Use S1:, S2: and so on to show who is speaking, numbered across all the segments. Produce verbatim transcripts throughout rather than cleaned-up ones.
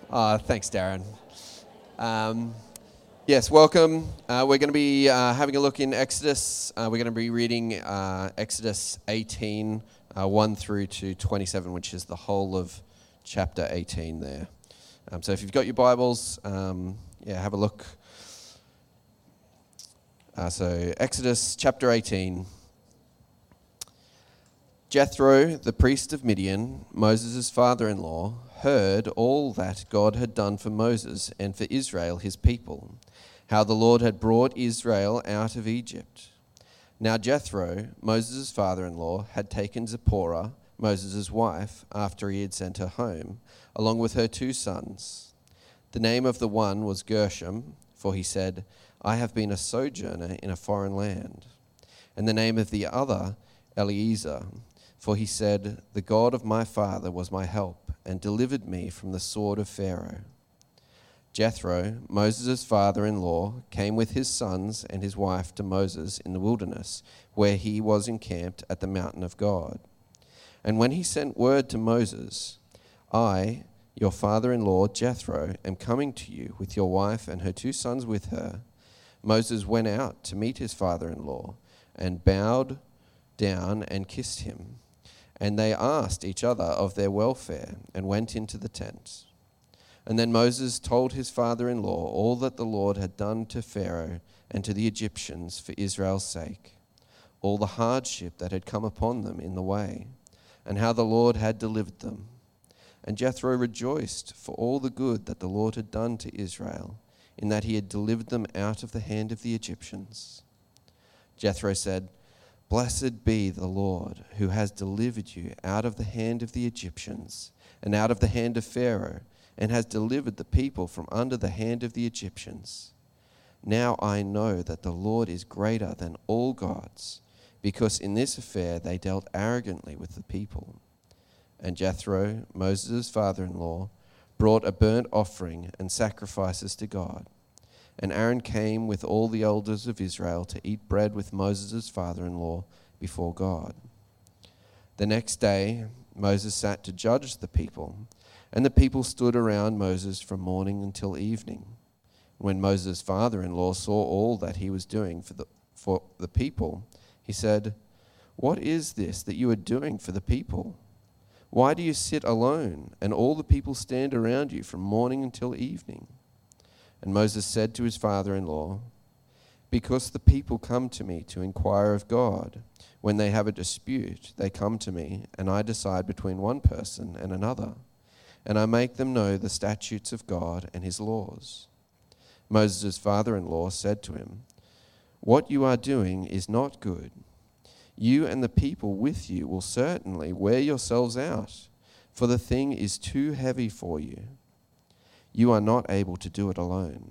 S1: Uh, thanks, Darren. Um, yes, welcome. Uh, we're going to be uh, having a look in Exodus. Uh, we're going to be reading uh, Exodus eighteen, uh, one through to twenty-seven, which is the whole of chapter eighteen there. Um, so if you've got your Bibles, um, yeah, have a look. Uh, so Exodus chapter eighteen. Jethro, the priest of Midian, Moses' father-in-law, heard all that God had done for Moses and for Israel his people, how the Lord had brought Israel out of Egypt. Now Jethro, Moses' father-in-law, had taken Zipporah, Moses' wife, after he had sent her home, along with her two sons. The name of the one was Gershom, for he said, I have been a sojourner in a foreign land. And the name of the other, Eliezer, for he said, the God of my father was my help and delivered me from the sword of Pharaoh. Jethro, Moses' father-in-law, came with his sons and his wife to Moses in the wilderness, where he was encamped at the mountain of God. And when he sent word to Moses, I, your father-in-law Jethro, am coming to you with your wife and her two sons with her, Moses went out to meet his father-in-law and bowed down and kissed him. And they asked each other of their welfare and went into the tent. And then Moses told his father-in-law all that the Lord had done to Pharaoh and to the Egyptians for Israel's sake, all the hardship that had come upon them in the way, and how the Lord had delivered them. And Jethro rejoiced for all the good that the Lord had done to Israel, in that he had delivered them out of the hand of the Egyptians. Jethro said, Blessed be the Lord, who has delivered you out of the hand of the Egyptians and out of the hand of Pharaoh, and has delivered the people from under the hand of the Egyptians. Now I know that the Lord is greater than all gods, because in this affair they dealt arrogantly with the people. And Jethro, Moses' father-in-law, brought a burnt offering and sacrifices to God. And Aaron came with all the elders of Israel to eat bread with Moses' father-in-law before God. The next day, Moses sat to judge the people, and the people stood around Moses from morning until evening. When Moses' father-in-law saw all that he was doing for the, for the people, he said, What is this that you are doing for the people? Why do you sit alone, and all the people stand around you from morning until evening? And Moses said to his father-in-law, Because the people come to me to inquire of God. When they have a dispute, they come to me, and I decide between one person and another, and I make them know the statutes of God and his laws. Moses' father-in-law said to him, What you are doing is not good. You and the people with you will certainly wear yourselves out, for the thing is too heavy for you. You are not able to do it alone.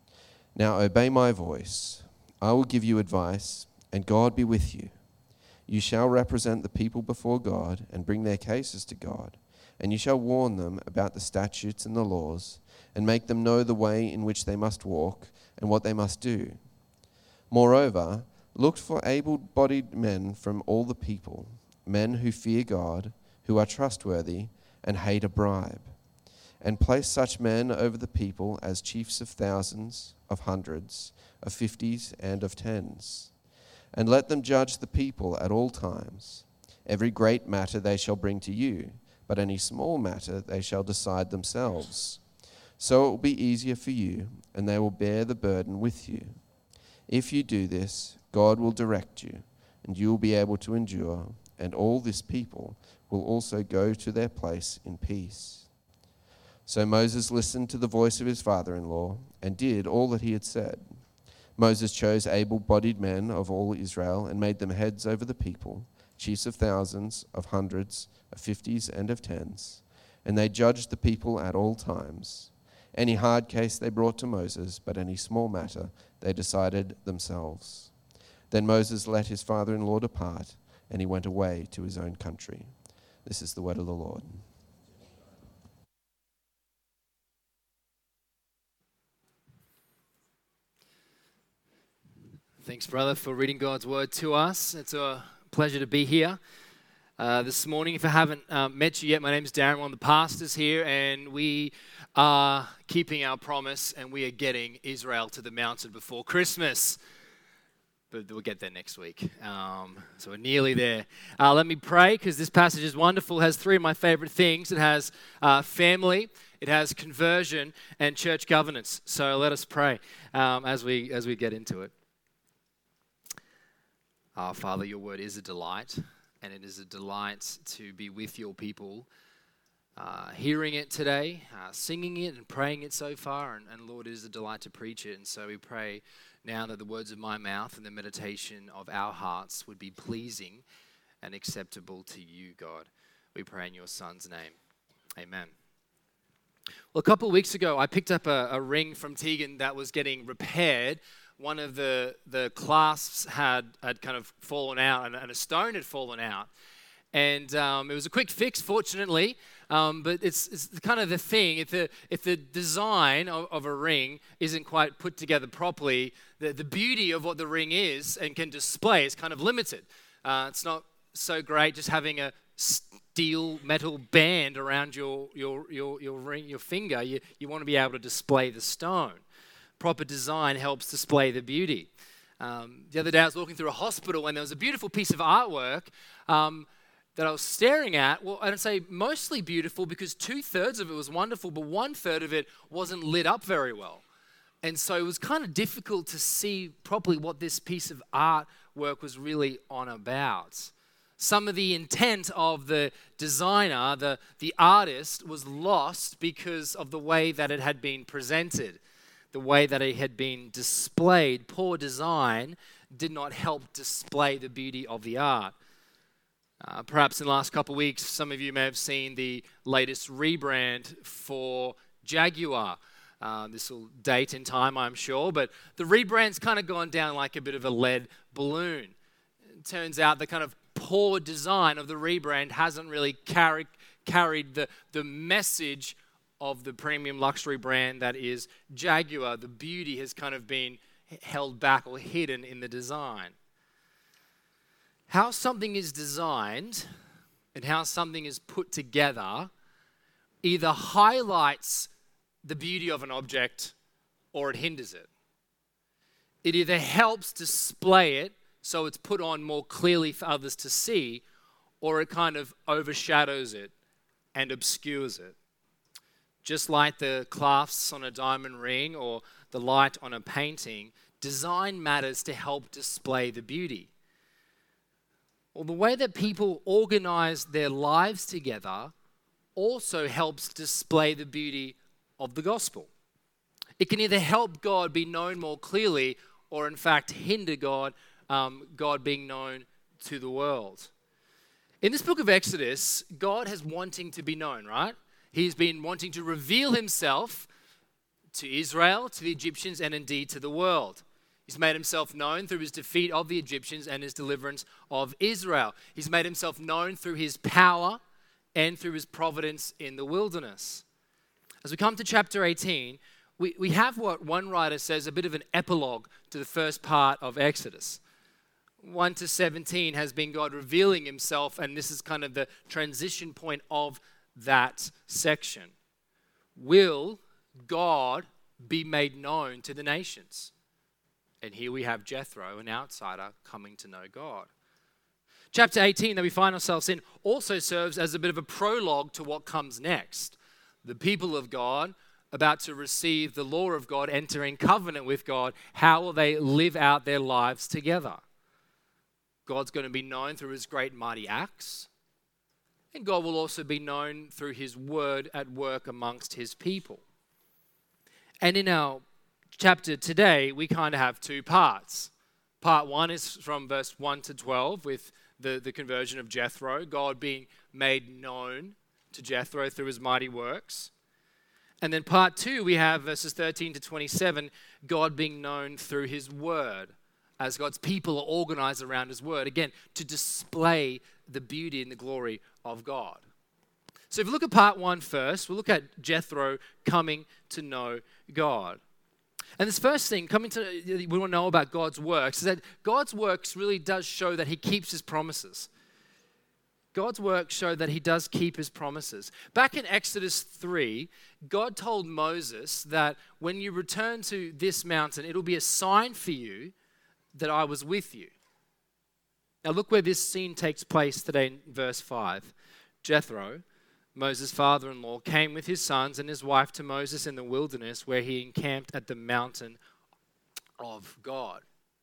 S1: Now obey my voice. I will give you advice, and God be with you. You shall represent the people before God and bring their cases to God, and you shall warn them about the statutes and the laws, and make them know the way in which they must walk and what they must do. Moreover, look for able-bodied men from all the people, men who fear God, who are trustworthy, and hate a bribe. And place such men over the people as chiefs of thousands, of hundreds, of fifties, and of tens. And let them judge the people at all times. Every great matter they shall bring to you, but any small matter they shall decide themselves. So it will be easier for you, and they will bear the burden with you. If you do this, God will direct you, and you will be able to endure, and all this people will also go to their place in peace. So Moses listened to the voice of his father-in-law and did all that he had said. Moses chose able-bodied men of all Israel and made them heads over the people, chiefs of thousands, of hundreds, of fifties, and of tens. And they judged the people at all times. Any hard case they brought to Moses, but any small matter they decided themselves. Then Moses let his father-in-law depart, and he went away to his own country. This is the word of the Lord.
S2: Thanks, brother, for reading God's word to us. It's a pleasure to be here. Uh, this morning, if I haven't uh, met you yet, my name is Darren, one of the pastors here, and we are keeping our promise, and we are getting Israel to the mountain before Christmas. But we'll get there next week. Um, so we're nearly there. Uh, let me pray, because this passage is wonderful. It has three of my favorite things. It has uh, family, it has conversion, and church governance. So let us pray um, as we as we get into it. Our Father, your word is a delight. And it is a delight to be with your people, uh, hearing it today, uh, singing it and praying it so far. And, and Lord, it is a delight to preach it. And so we pray now that the words of my mouth and the meditation of our hearts would be pleasing and acceptable to you, God. We pray in your Son's name. Amen. Well, a couple of weeks ago, I picked up a, a ring from Tegan that was getting repaired. One of the, the clasps had, had kind of fallen out, and, and a stone had fallen out. And um, it was a quick fix, fortunately, um, but it's, it's kind of the thing. If the, if the design of, of a ring isn't quite put together properly, the, the beauty of what the ring is and can display is kind of limited. Uh, it's not so great just having a steel metal band around your, your, your, your ring, your finger. You, you want to be able to display the stone. Proper design helps display the beauty. Um, the other day I was walking through a hospital and there was a beautiful piece of artwork um, that I was staring at. Well, I don't say mostly beautiful because two-thirds of it was wonderful, but one-third of it wasn't lit up very well. And so it was kind of difficult to see properly what this piece of artwork was really on about. Some of the intent of the designer, the, the artist, was lost because of the way that it had been presented. The way that it had been displayed. Poor design did not help display the beauty of the art. Uh, perhaps in the last couple of weeks, some of you may have seen the latest rebrand for Jaguar. Uh, this will date in time, I'm sure, but the rebrand's kind of gone down like a bit of a lead balloon. It turns out the kind of poor design of the rebrand hasn't really carried, carried the, the message of the premium luxury brand that is Jaguar. The beauty has kind of been held back or hidden in the design. How something is designed and how something is put together either highlights the beauty of an object or it hinders it. It either helps display it so it's put on more clearly for others to see, or it kind of overshadows it and obscures it. Just like the clasps on a diamond ring or the light on a painting, design matters to help display the beauty. Well, the way that people organize their lives together also helps display the beauty of the gospel. It can either help God be known more clearly or in fact hinder God, um, God being known to the world. In this book of Exodus, God has wanting to be known, right? He's been wanting to reveal himself to Israel, to the Egyptians, and indeed to the world. He's made himself known through his defeat of the Egyptians and his deliverance of Israel. He's made himself known through his power and through his providence in the wilderness. As we come to chapter eighteen, we, we have what one writer says, a bit of an epilogue to the first part of Exodus. one to seventeen has been God revealing himself, and this is kind of the transition point of that section. Will God be made known to the nations? And here we have Jethro, an outsider, coming to know God. Chapter eighteen that we find ourselves in also serves as a bit of a prologue to what comes next. The people of God about to receive the law of God, entering covenant with God. How will they live out their lives together? God's going to be known through his great mighty acts. And God will also be known through his word at work amongst his people. And in our chapter today, we kind of have two parts. Part one is from verse one to twelve with the, the conversion of Jethro, God being made known to Jethro through his mighty works. And then part two, we have verses thirteen to twenty-seven, God being known through his word, as God's people are organized around his word, again, to display the beauty and the glory of God. So if we look at part one first, we'll look at Jethro coming to know God. And this first thing, coming to, we want to know about God's works, is that God's works really does show that he keeps his promises. God's work showed that he does keep his promises. Back in Exodus three, God told Moses that when you return to this mountain, it'll be a sign for you that I was with you. Now look where this scene takes place today in verse five. Jethro, Moses' father-in-law, came with his sons and his wife to Moses in the wilderness where he encamped at the mountain of God.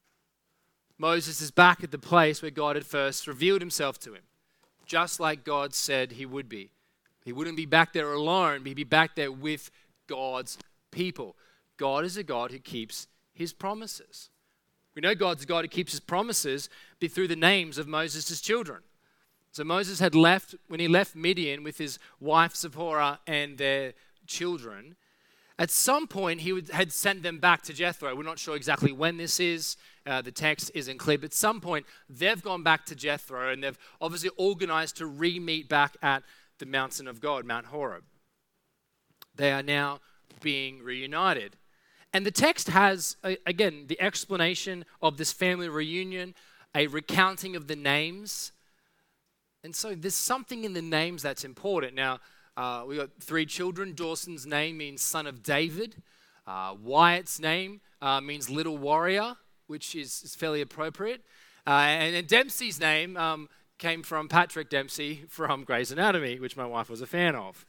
S2: Moses is back at the place where God had first revealed himself to him, just like God said he would be. He wouldn't be back there alone, but he'd be back there with God's people. God is a God who keeps his promises. We know God's a God who keeps his promises through the names of Moses' children. So Moses had left, when he left Midian with his wife Zipporah and their children, at some point he would, had sent them back to Jethro. We're not sure exactly when this is. Uh, the text isn't clear. But at some point they've gone back to Jethro and they've obviously organized to re-meet back at the mountain of God, Mount Horeb. They are now being reunited. And the text has, again, the explanation of this family reunion, a recounting of the names. And so there's something in the names that's important. Now, uh, we got three children. Dawson's name means son of David. Uh, Wyatt's name uh, means little warrior, which is, is fairly appropriate. Uh, and, and Dempsey's name um, came from Patrick Dempsey from Grey's Anatomy, which my wife was a fan of.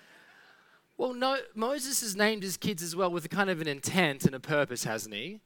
S2: Well, no, Moses has named his kids as well with a kind of an intent and a purpose, hasn't he?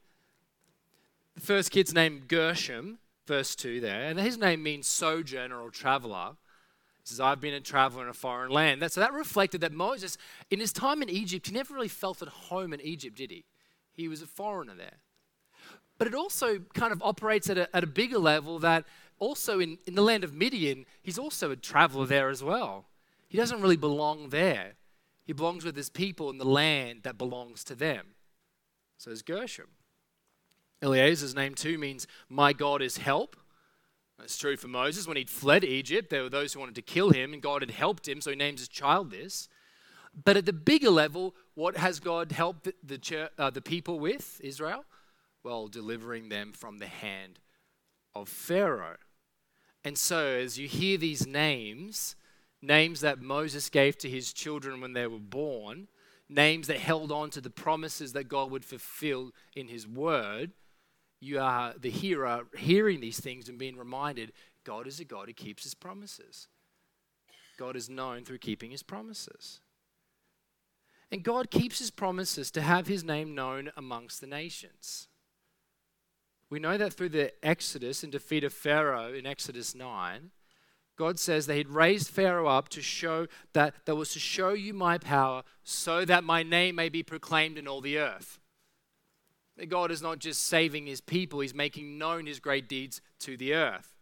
S2: The first kid's named Gershom, verse two there, and his name means sojourner or traveler. He says, I've been a traveler in a foreign land. That, so that reflected that Moses, in his time in Egypt, he never really felt at home in Egypt, did he? He was a foreigner there. But it also kind of operates at a, at a bigger level that also in, in the land of Midian, he's also a traveler there as well. He doesn't really belong there. He belongs with his people in the land that belongs to them. So is Gershom. Eleazar's name too means my God is help. That's true for Moses. When he'd fled Egypt, there were those who wanted to kill him, and God had helped him, so he names his child this. But at the bigger level, what has God helped the, the, church, uh, the people with, Israel? Well, delivering them from the hand of Pharaoh. And so as you hear these names, names that Moses gave to his children when they were born, names that held on to the promises that God would fulfill in his word, you are the hearer hearing these things and being reminded God is a God who keeps his promises. God is known through keeping his promises. And God keeps his promises to have his name known amongst the nations. We know that through the Exodus and defeat of Pharaoh in Exodus nine, God says that he'd raised Pharaoh up to show that that was to show you my power so that my name may be proclaimed in all the earth. God is not just saving his people, he's making known his great deeds to the earth.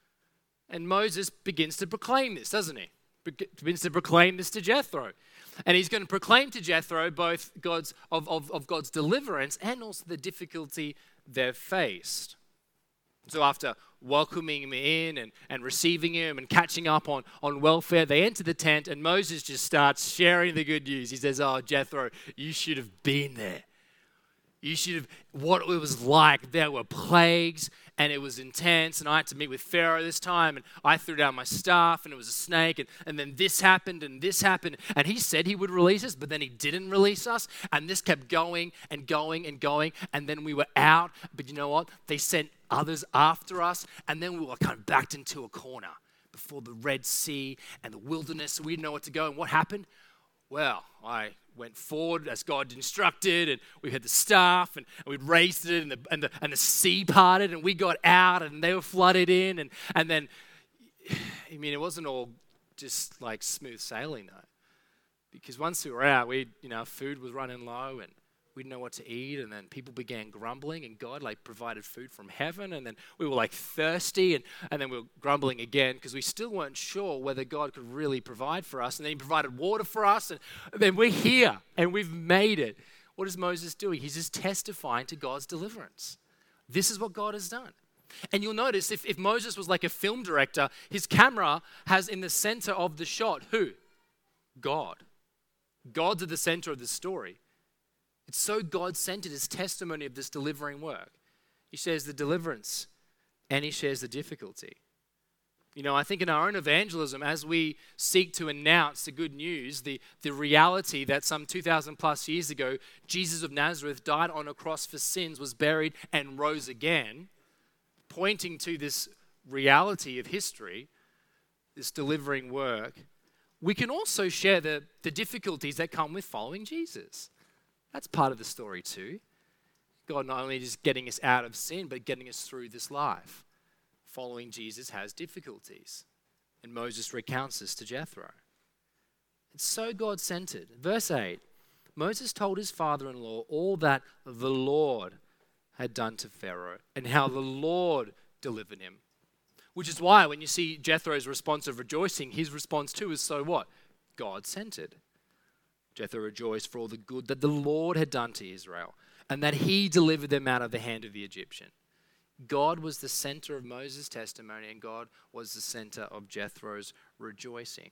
S2: And Moses begins to proclaim this, doesn't he? Be- begins to proclaim this to Jethro. And he's going to proclaim to Jethro both God's of, of, of God's deliverance and also the difficulty they've faced. So after welcoming him in and, and receiving him and catching up on, on welfare, they enter the tent and Moses just starts sharing the good news. He says, oh, Jethro, you should have been there. You should have, what it was like. There were plagues and it was intense and I had to meet with Pharaoh this time and I threw down my staff and it was a snake and, and then this happened and this happened and he said he would release us but then he didn't release us and this kept going and going and going and then we were out but you know what? They sent others after us and then we were kind of backed into a corner before the Red Sea and the wilderness. We didn't know what to go and what happened? Well, I went forward as God instructed, and we had the staff, and, and we raised it, and the, and, the, and the sea parted, and we got out, and they were flooded in, and, and then, I mean, it wasn't all just like smooth sailing, though, because once we were out, we, you know, food was running low, and we didn't know what to eat, and then people began grumbling, and God, like, provided food from heaven, and then we were, like, thirsty, and, and then we were grumbling again, because we still weren't sure whether God could really provide for us, and then he provided water for us, and then we're here, and we've made it. What is Moses doing? He's just testifying to God's deliverance. This is what God has done. And you'll notice, if, if Moses was like a film director, his camera has in the center of the shot, who? God. God's at the center of the story. It's so God-centered, his testimony of this delivering work. He shares the deliverance and he shares the difficulty. You know, I think in our own evangelism, as we seek to announce the good news, the, the reality that some two thousand plus years ago, Jesus of Nazareth died on a cross for sins, was buried, and rose again, pointing to this reality of history, this delivering work, we can also share the, the difficulties that come with following Jesus. That's part of the story too. God not only just getting us out of sin, but getting us through this life. Following Jesus has difficulties. And Moses recounts this to Jethro. It's so God-centered. Verse eight, Moses told his father-in-law all that the Lord had done to Pharaoh and how the Lord delivered him. Which is why when you see Jethro's response of rejoicing, his response too is so what? God-centered. Jethro rejoiced for all the good that the Lord had done to Israel and that he delivered them out of the hand of the Egyptian. God was the center of Moses' testimony, and God was the center of Jethro's rejoicing.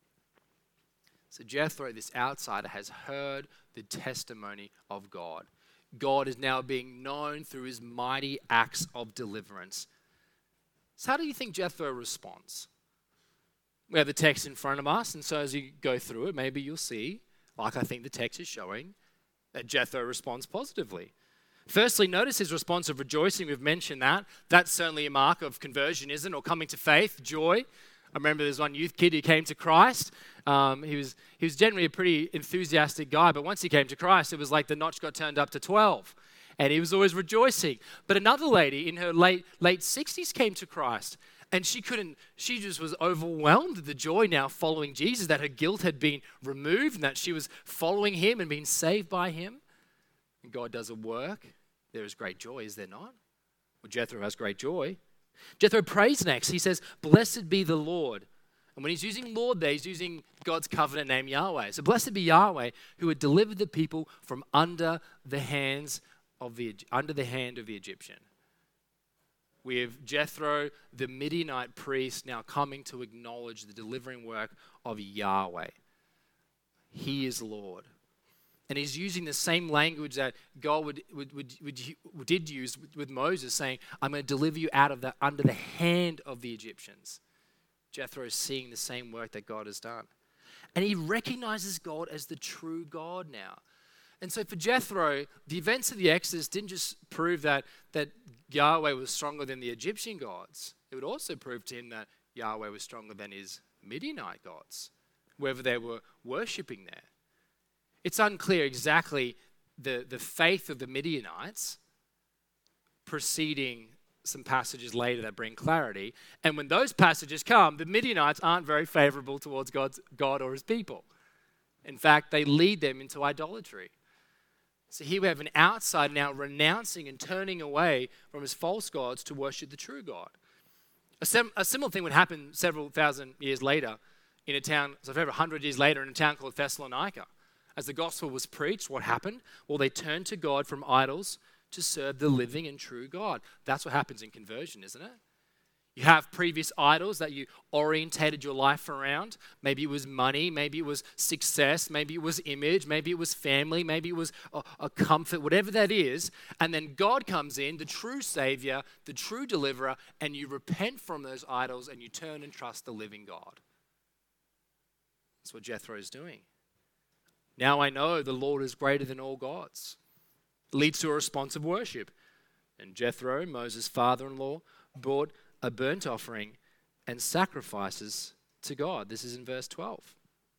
S2: So Jethro, this outsider, has heard the testimony of God. God is now being known through his mighty acts of deliverance. So how do you think Jethro responds? We have the text in front of us, and so as you go through it, maybe you'll see, like I think the text is showing, that Jethro responds positively. Firstly, notice his response of rejoicing. We've mentioned that. That's certainly a mark of conversion, isn't it? Or coming to faith, joy. I remember there's one youth kid who came to Christ. Um, he was he was generally a pretty enthusiastic guy, but once he came to Christ, it was like the notch got turned up to twelve. And he was always rejoicing. But another lady in her late late sixties came to Christ. And she couldn't, she just was overwhelmed with the joy now following Jesus, that her guilt had been removed and that she was following him and being saved by him. And God does a work. There is great joy, is there not? Well, Jethro has great joy. Jethro prays next. He says, blessed be the Lord. And when he's using Lord there, he's using God's covenant name Yahweh. So blessed be Yahweh, who had delivered the people from under the hands of the under the hand of the Egyptian. We have Jethro, the Midianite priest, now coming to acknowledge the delivering work of Yahweh. He is Lord. And he's using the same language that God would, would, would, would did use with, with Moses, saying, I'm going to deliver you out of the under the hand of the Egyptians. Jethro is seeing the same work that God has done. And he recognizes God as the true God now. And so for Jethro, the events of the Exodus didn't just prove that, that Yahweh was stronger than the Egyptian gods. It would also prove to him that Yahweh was stronger than his Midianite gods, wherever they were worshipping there. It's unclear exactly the, the faith of the Midianites preceding some passages later that bring clarity. And when those passages come, the Midianites aren't very favorable towards God's, God or his people. In fact, they lead them into idolatry. So here we have an outsider now renouncing and turning away from his false gods to worship the true God. A, sem- a similar thing would happen several thousand years later in a town, so over a hundred years later in a town called Thessalonica. As the gospel was preached, what happened? Well, they turned to God from idols to serve the living and true God. That's what happens in conversion, isn't it? You have previous idols that you orientated your life around. Maybe it was money, maybe it was success, maybe it was image, maybe it was family, maybe it was a, a comfort, whatever that is. And then God comes in, the true Savior, the true deliverer, and you repent from those idols and you turn and trust the living God. That's what Jethro is doing. Now I know the Lord is greater than all gods. It leads to a response of worship. And Jethro, Moses' father-in-law, brought a burnt offering and sacrifices to God. This is in verse twelve.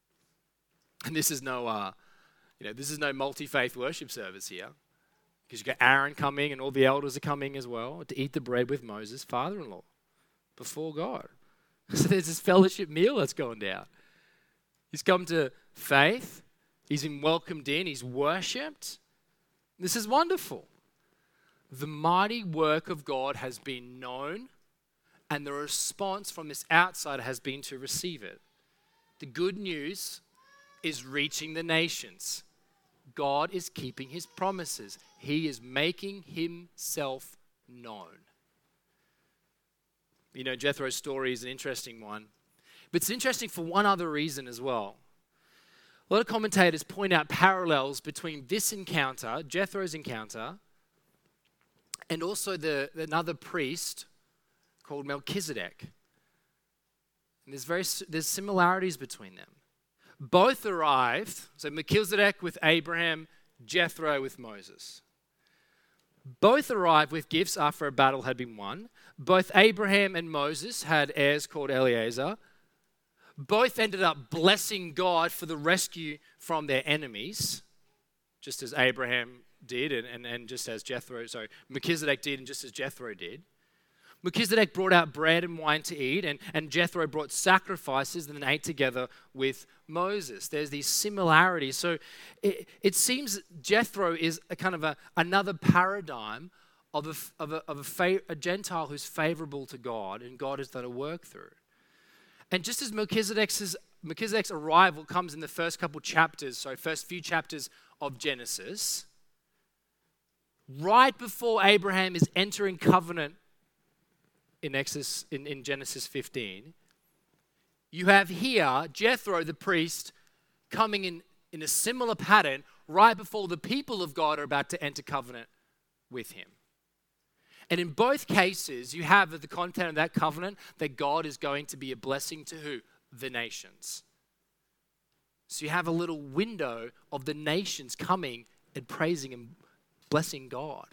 S2: And this is no, uh, you know, this is no multi-faith worship service here, because you got Aaron coming and all the elders are coming as well to eat the bread with Moses' father-in-law before God. So there's this fellowship meal that's going down. He's come to faith. He's been welcomed in. He's worshipped. This is wonderful. The mighty work of God has been known, and the response from this outsider has been to receive it. The good news is reaching the nations. God is keeping his promises. He is making himself known. You know, Jethro's story is an interesting one, but it's interesting for one other reason as well. A lot of commentators point out parallels between this encounter, Jethro's encounter, and also the, another priest called Melchizedek. And there's, very, there's similarities between them. Both arrived, so Melchizedek with Abraham, Jethro with Moses. Both arrived with gifts after a battle had been won. Both Abraham and Moses had heirs called Eliezer. Both ended up blessing God for the rescue from their enemies, just as Abraham did and, and, and just as Jethro, sorry, Melchizedek did and just as Jethro did. Melchizedek brought out bread and wine to eat, and, and Jethro brought sacrifices and then ate together with Moses. There's these similarities. So it, it seems Jethro is a kind of a, another paradigm of, a, of, a, of a, fa- a Gentile who's favorable to God, and God has done a work through. And just as Melchizedek's, Melchizedek's arrival comes in the first couple chapters, so first few chapters of Genesis, right before Abraham is entering covenant in Exodus, in, in Genesis fifteen, you have here Jethro, the priest, coming in, in a similar pattern right before the people of God are about to enter covenant with him. And in both cases, you have at the content of that covenant that God is going to be a blessing to who? The nations. So you have a little window of the nations coming and praising and blessing God.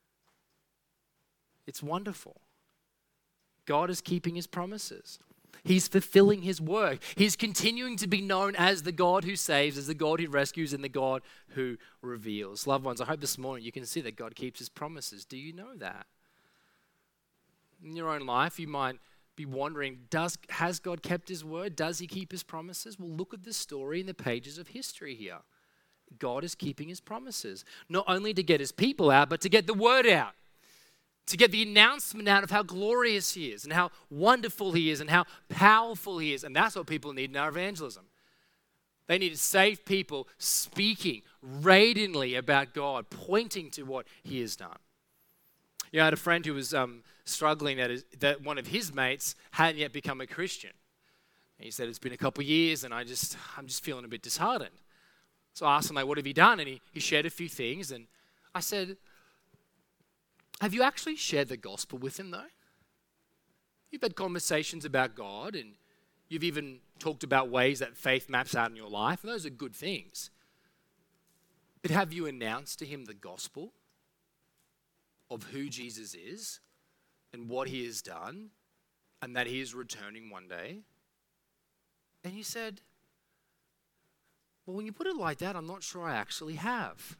S2: It's wonderful. God is keeping his promises. He's fulfilling his work. He's continuing to be known as the God who saves, as the God who rescues, and the God who reveals. Loved ones, I hope this morning you can see that God keeps his promises. Do you know that? In your own life, you might be wondering, does, has God kept his word? Does he keep his promises? Well, look at the story in the pages of history here. God is keeping his promises, not only to get his people out, but to get the word out. To get the announcement out of how glorious he is and how wonderful he is and how powerful he is. And that's what people need in our evangelism. They need to save people speaking radiantly about God, pointing to what he has done. You know, I had a friend who was um, struggling that, is, that one of his mates hadn't yet become a Christian. And he said, it's been a couple of years and I just, I'm just feeling a bit disheartened. So I asked him, like, what have you done? And he, he shared a few things. And I said, have you actually shared the gospel with him, though? You've had conversations about God, and you've even talked about ways that faith maps out in your life, and those are good things. But have you announced to him the gospel of who Jesus is and what he has done, and that he is returning one day? And he said, well, when you put it like that, I'm not sure I actually have.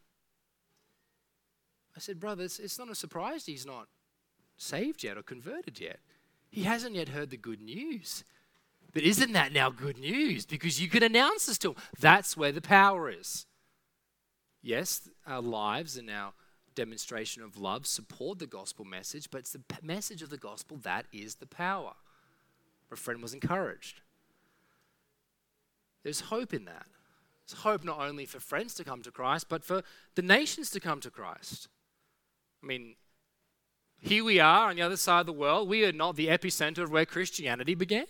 S2: I said, brother, it's, it's not a surprise he's not saved yet or converted yet. He hasn't yet heard the good news. But isn't that now good news? Because you can announce this to him. That's where the power is. Yes, our lives and our demonstration of love support the gospel message, but it's the p- message of the gospel that is the power. My friend was encouraged. There's hope in that. There's hope not only for friends to come to Christ, but for the nations to come to Christ. I mean, here we are on the other side of the world. We are not the epicenter of where Christianity began.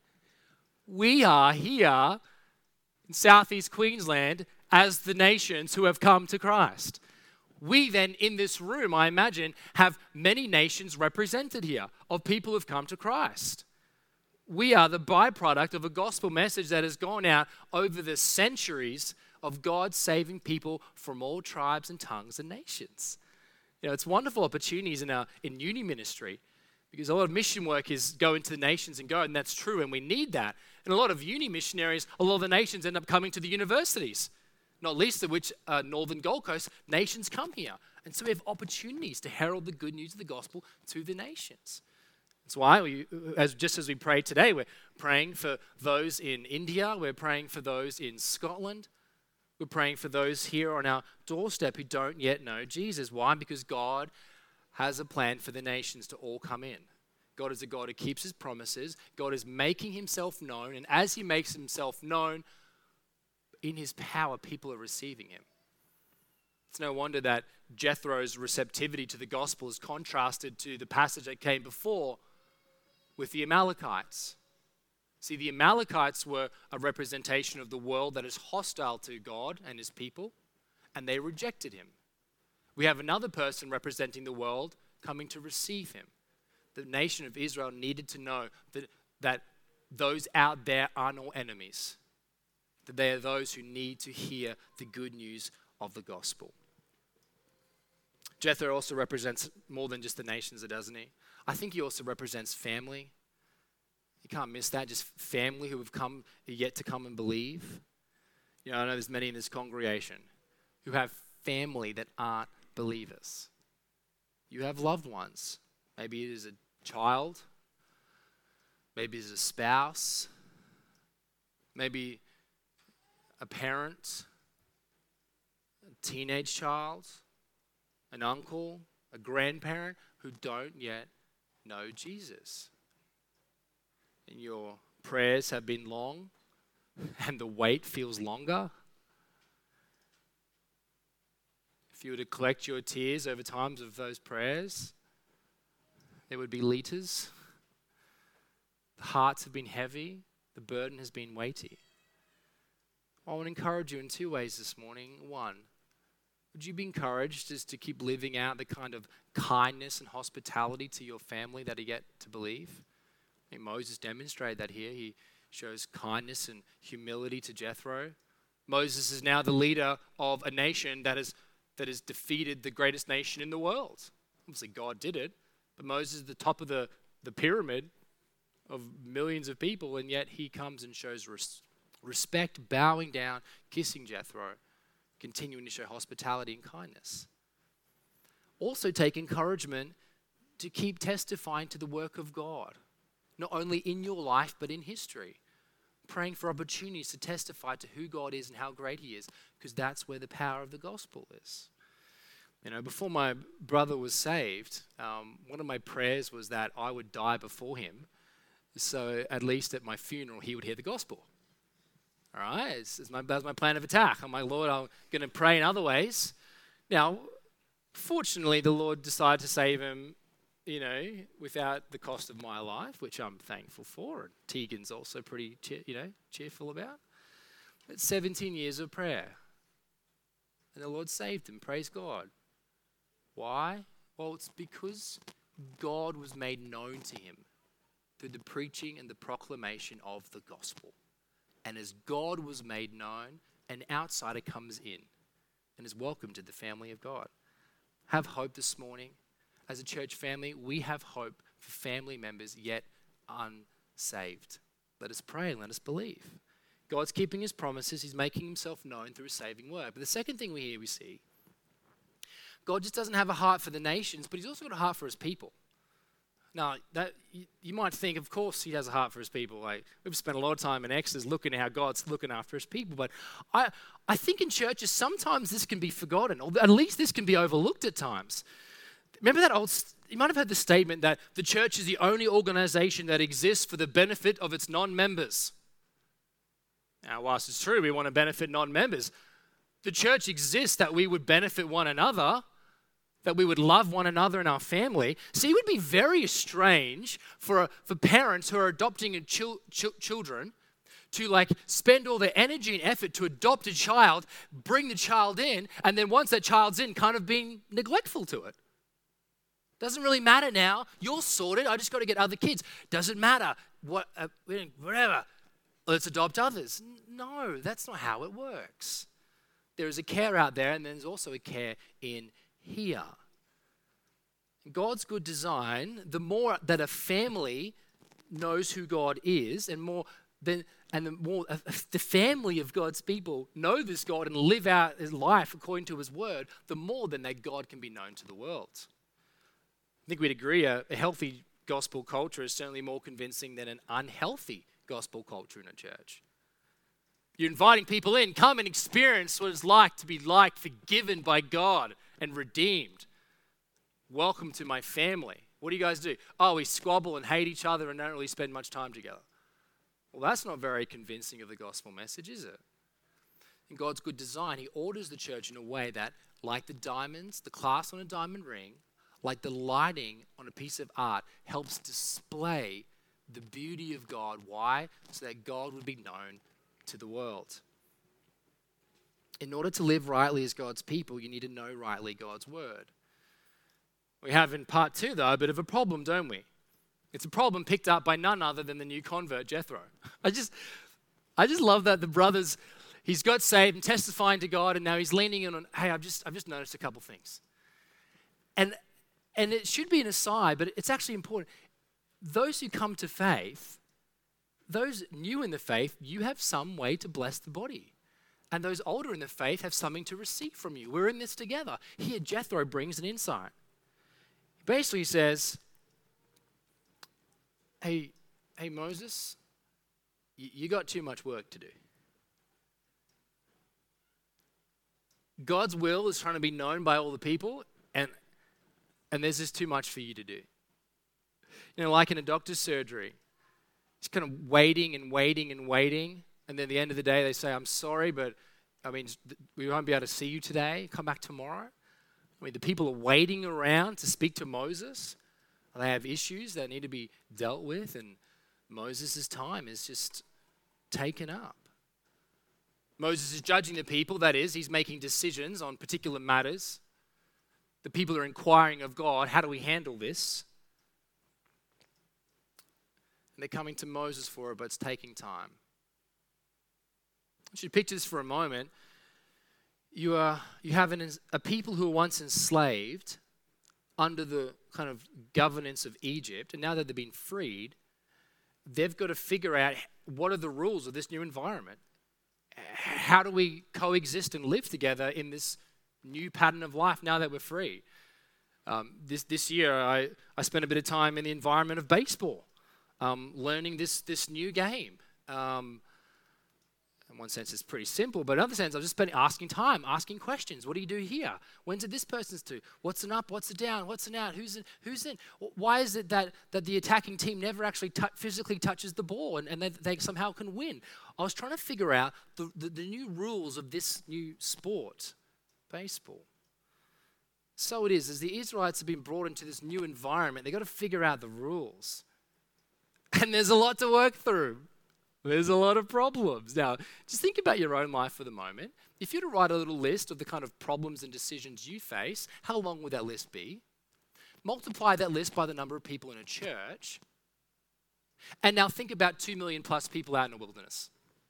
S2: We are here in southeast Queensland as the nations who have come to Christ. We then, in this room, I imagine, have many nations represented here of people who have come to Christ. We are the byproduct of a gospel message that has gone out over the centuries of God saving people from all tribes and tongues and nations. You know, it's wonderful opportunities in our in uni ministry because a lot of mission work is go into the nations and go, and that's true, and we need that. And a lot of uni missionaries, a lot of the nations end up coming to the universities, not least of which uh, Northern Gold Coast nations come here. And so we have opportunities to herald the good news of the gospel to the nations. That's why, we, as just as we prayed today, we're praying for those in India, we're praying for those in Scotland, we're praying for those here on our doorstep who don't yet know Jesus. Why? Because God has a plan for the nations to all come in. God is a God who keeps his promises. God is making himself known, and as he makes himself known, in his power, people are receiving him. It's no wonder that Jethro's receptivity to the gospel is contrasted to the passage that came before with the Amalekites. See, the Amalekites were a representation of the world that is hostile to God and his people, and they rejected him. We have another person representing the world coming to receive him. The nation of Israel needed to know that, that those out there aren't all enemies, that they are those who need to hear the good news of the gospel. Jethro also represents more than just the nations, doesn't he? I think he also represents family. You can't miss that, just family who have come, yet to come and believe. You know, I know there's many in this congregation who have family that aren't believers. You have loved ones. Maybe it is a child. Maybe it is a spouse. Maybe a parent, a teenage child, an uncle, a grandparent who don't yet know Jesus. And your prayers have been long and the wait feels longer. If you were to collect your tears over times of those prayers, there would be liters. The hearts have been heavy. The burden has been weighty. I want to encourage you in two ways this morning. One, would you be encouraged just to keep living out the kind of kindness and hospitality to your family that you get to believe? I mean, Moses demonstrated that here. He shows kindness and humility to Jethro. Moses is now the leader of a nation that has that has defeated the greatest nation in the world. Obviously, God did it, but Moses is the top of the, the pyramid of millions of people, and yet he comes and shows res- respect, bowing down, kissing Jethro, continuing to show hospitality and kindness. Also take encouragement to keep testifying to the work of God, not only in your life, but in history. Praying for opportunities to testify to who God is and how great he is, because that's where the power of the gospel is. You know, before my brother was saved, um, one of my prayers was that I would die before him, so at least at my funeral he would hear the gospel. All right, it's, it's my, that was my plan of attack. I'm like, Lord, I'm going to pray in other ways. Now, fortunately, the Lord decided to save him, you know, without the cost of my life, which I'm thankful for. And Tegan's also pretty, cheer, you know, cheerful about. It's seventeen years of prayer. And the Lord saved him, praise God. Why? Well, it's because God was made known to him through the preaching and the proclamation of the gospel. And as God was made known, an outsider comes in and is welcomed to the family of God. Have hope this morning. As a church family, we have hope for family members yet unsaved. Let us pray and let us believe. God's keeping his promises. He's making himself known through his saving word. But the second thing we hear, we see, God just doesn't have a heart for the nations, but he's also got a heart for his people. Now, that you, you might think, of course, he has a heart for his people. Like, we've spent a lot of time in Exodus looking at how God's looking after his people. But I, I think in churches, sometimes this can be forgotten, or at least this can be overlooked at times. Remember that old, you might have heard the statement that the church is the only organization that exists for the benefit of its non-members. Now, whilst it's true, we want to benefit non-members, the church exists that we would benefit one another, that we would love one another in our family. See, it would be very strange for, for parents who are adopting chil- chil- children to like spend all their energy and effort to adopt a child, bring the child in, and then once that child's in, kind of being neglectful to it. Doesn't really matter now. You're sorted. I just got to get other kids. Doesn't matter. What, uh, whatever. Let's adopt others. No, that's not how it works. There is a care out there, and there's also a care in here. God's good design, the more that a family knows who God is, and more than and the more uh, the family of God's people know this God and live out his life according to his word, the more then that God can be known to the world. I think we'd agree a, a healthy gospel culture is certainly more convincing than an unhealthy gospel culture in a church. You're inviting people in, come and experience what it's like to be liked, forgiven by God, and redeemed. Welcome to my family. What do you guys do? Oh, we squabble and hate each other and don't really spend much time together. Well, that's not very convincing of the gospel message, is it? In God's good design, he orders the church in a way that, like the diamonds, the clasp on a diamond ring, like the lighting on a piece of art, helps display the beauty of God. Why? So that God would be known to the world. In order to live rightly as God's people, you need to know rightly God's word. We have in part two, though, a bit of a problem, don't we? It's a problem picked up by none other than the new convert, Jethro. I just, I just love that the brothers, he's got saved and testifying to God, and now he's leaning in on, hey, I've just, I've just noticed a couple things. And, and it should be an aside, but it's actually important. Those who come to faith, those new in the faith, you have some way to bless the body. And those older in the faith have something to receive from you. We're in this together. Here, Jethro brings an insight. He basically says, hey, hey Moses, you, you got too much work to do. God's will is trying to be known by all the people, and, and there's just too much for you to do. You know, like in a doctor's surgery, it's kind of waiting and waiting and waiting, and then at the end of the day they say, I'm sorry, but I mean, we won't be able to see you today. Come back tomorrow. I mean, the people are waiting around to speak to Moses. They have issues that need to be dealt with, and Moses' time is just taken up. Moses is judging the people, that is, he's making decisions on particular matters. The people are inquiring of God, how do we handle this? And they're coming to Moses for it, but it's taking time. I should picture this for a moment. You are you have an, a people who were once enslaved under the kind of governance of Egypt, and now that they've been freed, they've got to figure out what are the rules of this new environment. How do we coexist and live together in this new pattern of life now that we're free? Um, this this year, I, I spent a bit of time in the environment of baseball, um, learning this this new game. Um, in one sense, it's pretty simple, but in another sense, I've just been asking time, asking questions. What do you do here? When's it this person's to? What's an up? What's a down? What's an out? Who's in? Who's in? Why is it that, that the attacking team never actually t- physically touches the ball and, and they, they somehow can win? I was trying to figure out the, the, the new rules of this new sport, baseball. So it is, as the Israelites have been brought into this new environment, they've got to figure out the rules. And there's a lot to work through. There's a lot of problems. Now, just think about your own life for the moment. If you were to write a little list of the kind of problems and decisions you face, how long would that list be? Multiply that list by the number of people in a church. And now think about two million plus people out in the wilderness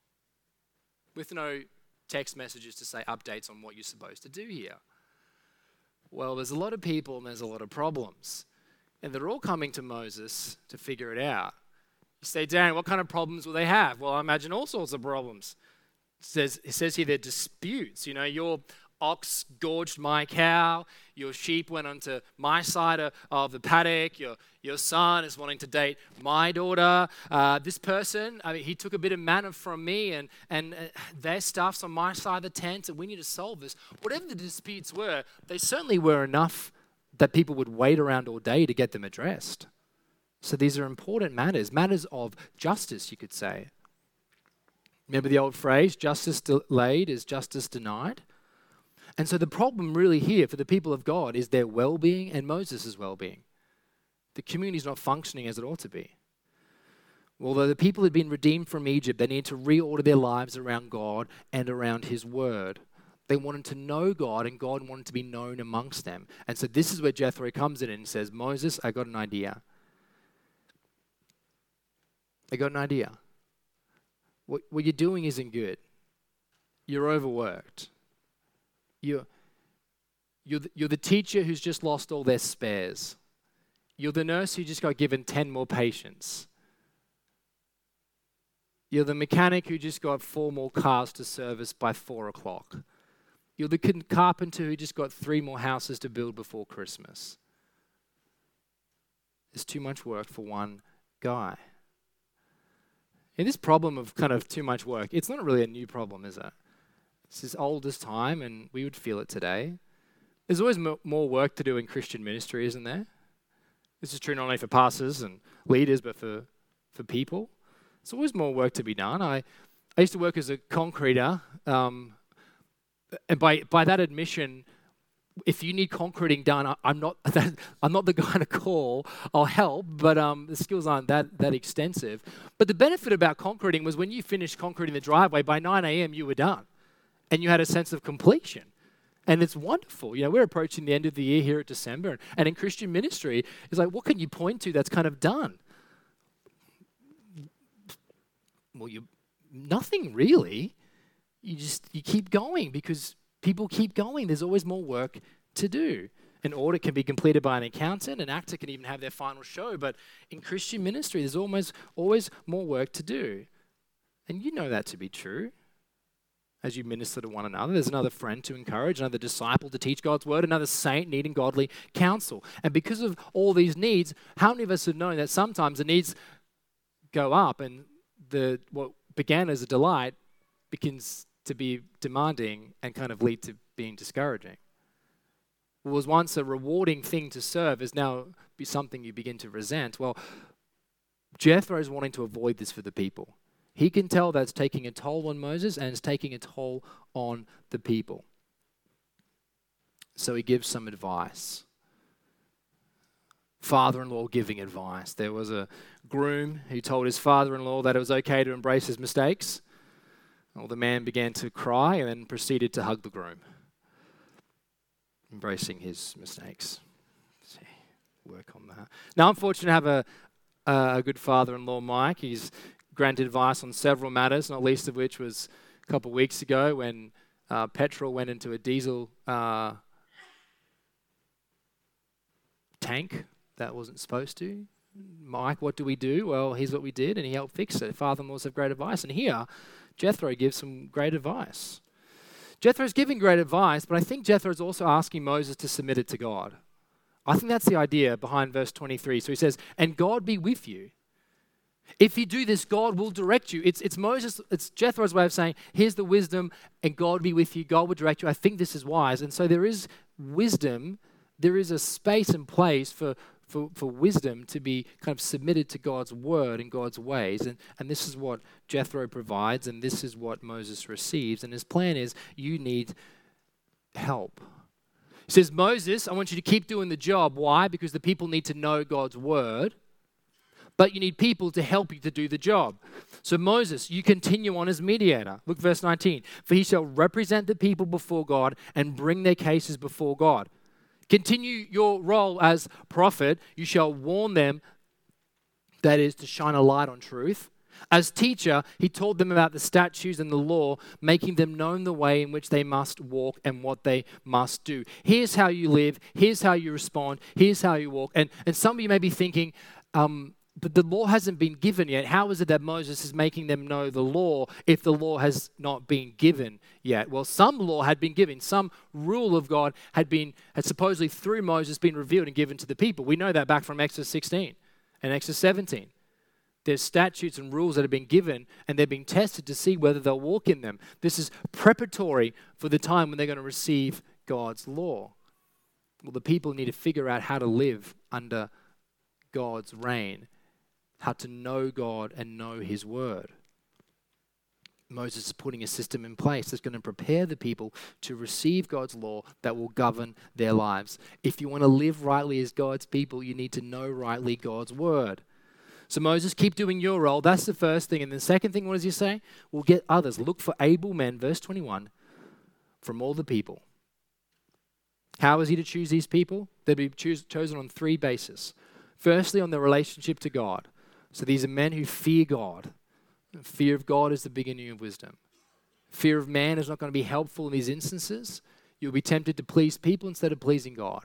S2: with no text messages to say updates on what you're supposed to do here. Well, there's a lot of people and there's a lot of problems. And they're all coming to Moses to figure it out. You say, Darren, what kind of problems will they have? Well, I imagine all sorts of problems. It says, it says here they're disputes. You know, your ox gorged my cow. Your sheep went onto my side of, of the paddock. Your, your son is wanting to date my daughter. Uh, this person, I mean, he took a bit of manna from me, and, and uh, their stuff's on my side of the tent, and we need to solve this. Whatever the disputes were, they certainly were enough that people would wait around all day to get them addressed. So these are important matters, matters of justice, you could say. Remember the old phrase, justice delayed is justice denied? And so the problem really here for the people of God is their well-being and Moses' well-being. The community is not functioning as it ought to be. Although the people had been redeemed from Egypt, they needed to reorder their lives around God and around His Word. They wanted to know God, and God wanted to be known amongst them. And so this is where Jethro comes in and says, Moses, I got an idea. I got an idea. What, what you're doing isn't good. You're overworked. You're, you're, the, you're the teacher who's just lost all their spares. You're the nurse who just got given ten more patients. You're the mechanic who just got four more cars to service by four o'clock. You're the carpenter who just got three more houses to build before Christmas. There's too much work for one guy. And this problem of kind of too much work, it's not really a new problem, is it? It's as old as time, and we would feel it today. There's always mo- more work to do in Christian ministry, isn't there? This is true not only for pastors and leaders, but for, for people. There's always more work to be done. I, I used to work as a concreter, um, and by by that admission, if you need concreting done, I, I'm not that, I'm not the guy to call. I'll help, but um, the skills aren't that that extensive. But the benefit about concreting was when you finished concreting the driveway, by nine a.m. you were done, and you had a sense of completion. And it's wonderful. You know, we're approaching the end of the year here at December, and in Christian ministry, it's like, what can you point to that's kind of done? Well, you nothing really. You just you keep going because people keep going. There's always more work to do. An audit can be completed by an accountant. An actor can even have their final show. But in Christian ministry, there's almost always more work to do. And you know that to be true. As you minister to one another, there's another friend to encourage, another disciple to teach God's word, another saint needing godly counsel. And because of all these needs, how many of us have known that sometimes the needs go up and the what began as a delight begins to be demanding and kind of lead to being discouraging? What was once a rewarding thing to serve is now be something you begin to resent. Well, Jethro is wanting to avoid this for the people. He can tell that's taking a toll on Moses and it's taking a toll on the people. So he gives some advice. Father-in-law giving advice. There was a groom who told his father-in-law that it was okay to embrace his mistakes. Well, the man began to cry and then proceeded to hug the groom, embracing his mistakes. Let's see, work on that. Now, I'm fortunate to have a, a good father-in-law, Mike. He's granted advice on several matters, not least of which was a couple of weeks ago when uh, petrol went into a diesel uh, tank that wasn't supposed to. Mike, what do we do? Well, here's what we did, and he helped fix it. Father-in-laws have great advice. And here, Jethro gives some great advice. Jethro's giving great advice, but I think Jethro's also asking Moses to submit it to God. I think that's the idea behind verse twenty-three. So he says, and God be with you. If you do this, God will direct you. It's it's Moses, it's Jethro's way of saying, here's the wisdom, and God be with you. God will direct you. I think this is wise. And so there is wisdom. There is a space and place for, for, for wisdom to be kind of submitted to God's word and God's ways. And, and this is what Jethro provides, and this is what Moses receives. And his plan is, you need help. He says, Moses, I want you to keep doing the job. Why? Because the people need to know God's word. But you need people to help you to do the job. So Moses, you continue on as mediator. Look, verse nineteen. For he shall represent the people before God and bring their cases before God. Continue your role as prophet. You shall warn them, that is, to shine a light on truth. As teacher, he taught them about the statutes and the law, making them know the way in which they must walk and what they must do. Here's how you live. Here's how you respond. Here's how you walk. And, and some of you may be thinking, um, but the law hasn't been given yet. How is it that Moses is making them know the law if the law has not been given yet? Well, some law had been given. Some rule of God had been, had supposedly through Moses been revealed and given to the people. We know that back from Exodus sixteen and Exodus seventeen. There's statutes and rules that have been given, and they're being tested to see whether they'll walk in them. This is preparatory for the time when they're going to receive God's law. Well, the people need to figure out how to live under God's reign, how to know God and know his word. Moses is putting a system in place that's going to prepare the people to receive God's law that will govern their lives. If you want to live rightly as God's people, you need to know rightly God's word. So Moses, keep doing your role. That's the first thing. And the second thing, what does he say? We'll get others. Look for able men, verse twenty-one, from all the people. How is he to choose these people? They'll be choose, chosen on three bases. Firstly, on their relationship to God. So these are men who fear God. Fear of God is the beginning of wisdom. Fear of man is not going to be helpful in these instances. You'll be tempted to please people instead of pleasing God.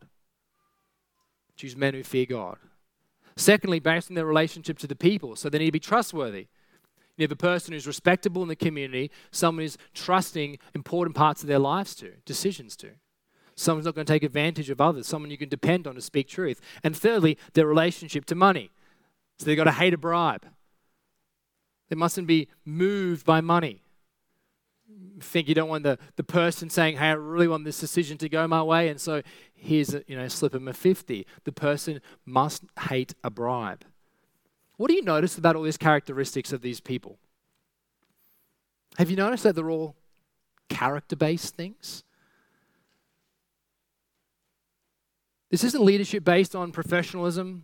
S2: Choose men who fear God. Secondly, based on their relationship to the people. So they need to be trustworthy. You have a person who's respectable in the community, someone who's trusting important parts of their lives to, decisions to. Someone's not going to take advantage of others, someone you can depend on to speak truth. And thirdly, their relationship to money. So they've got to hate a bribe. They mustn't be moved by money. Think you don't want the, the person saying, hey, I really want this decision to go my way, and so here's a, you know, slip them a fifty. The person must hate a bribe. What do you notice about all these characteristics of these people? Have you noticed that they're all character-based things? This isn't leadership based on professionalism